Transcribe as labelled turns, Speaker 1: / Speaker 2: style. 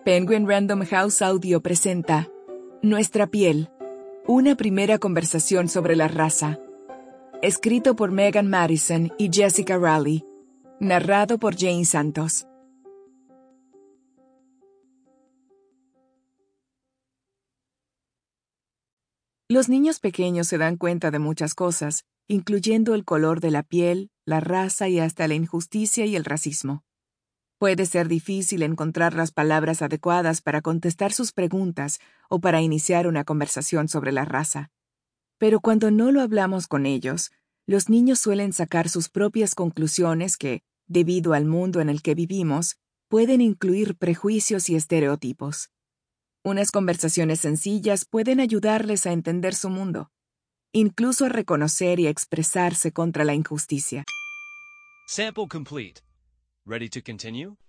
Speaker 1: Penguin Random House Audio presenta Nuestra piel, una primera conversación sobre la raza. Escrito por Megan Madison y Jessica Raleigh. Narrado por Jane Santos. Los niños pequeños se dan cuenta de muchas cosas, incluyendo el color de la piel, la raza y hasta la injusticia y el racismo. Puede ser difícil encontrar las palabras adecuadas para contestar sus preguntas o para iniciar una conversación sobre la raza. Pero cuando no lo hablamos con ellos, los niños suelen sacar sus propias conclusiones que, debido al mundo en el que vivimos, pueden incluir prejuicios y estereotipos. Unas conversaciones sencillas pueden ayudarles a entender su mundo, incluso a reconocer y a expresarse contra la injusticia.
Speaker 2: Sample complete. Ready to continue?